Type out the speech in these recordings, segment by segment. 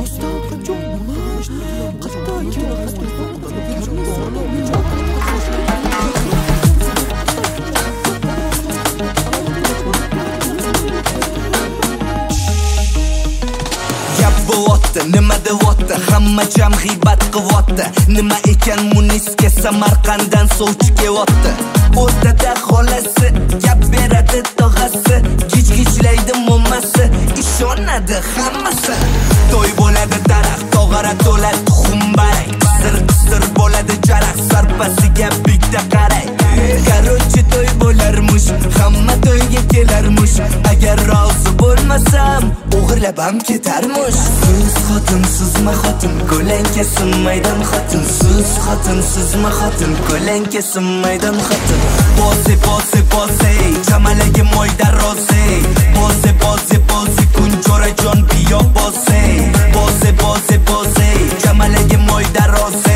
Nima deyapti? Hamma jam g'iybat qilyapti. Nima ekan Munisga Samarqanddan sovchi kelyapti. O'rtada xolasi, gap beradi tog'asi, gich-gichlaydi mo'masi, ishonadi hammasi. To'y bo'ladi daraxt, tog'ara to'ladi tuxumbarak. Qisir bo'ladi jaraq, sarpasiga bitta qarang. Qarochi to'y bo'larmish, hamma to'yga kelarmish. Agar rozi bo'lmasam, o'g'irlab ham ketarmish. Siz xotin, sizma xotin, ko'lanka sinmaydan xotin. Siz xotin, sizma xotin, ko'lanka sinmaydan xotin. Boze, chamalagi moyda roze. Boze, kunjorajon biyo boze. Boze, chamalagi moyda roze.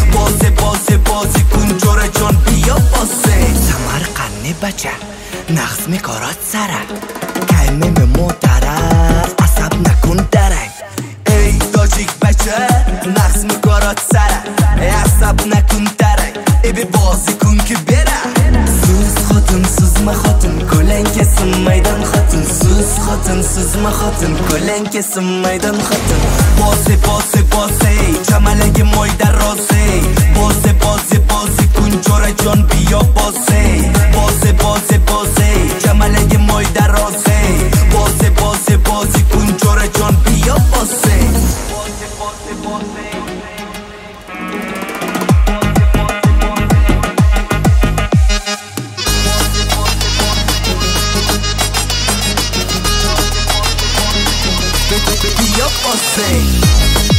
Boze, kunjorajon biyo boze. Samarqandni bacha, naqsmi korot sara. Kaymimi motara, asab nakun darang. Ey tojik bacha, naqsmi korot sara. Asab nakun darang. Ebi bozi kunki bera. Siz xotin, sizma xotin, ko'lanka sinmaydan xotin. Siz xotin, sizma xotin, ko'lanka sinmaydan xotin. Boze, chamalagi moyda roze. Boze, kunjorajon biyo boze. Boze, chamalagi moyda roze. Boze, kunjorajon biyo boze. Biyo boze.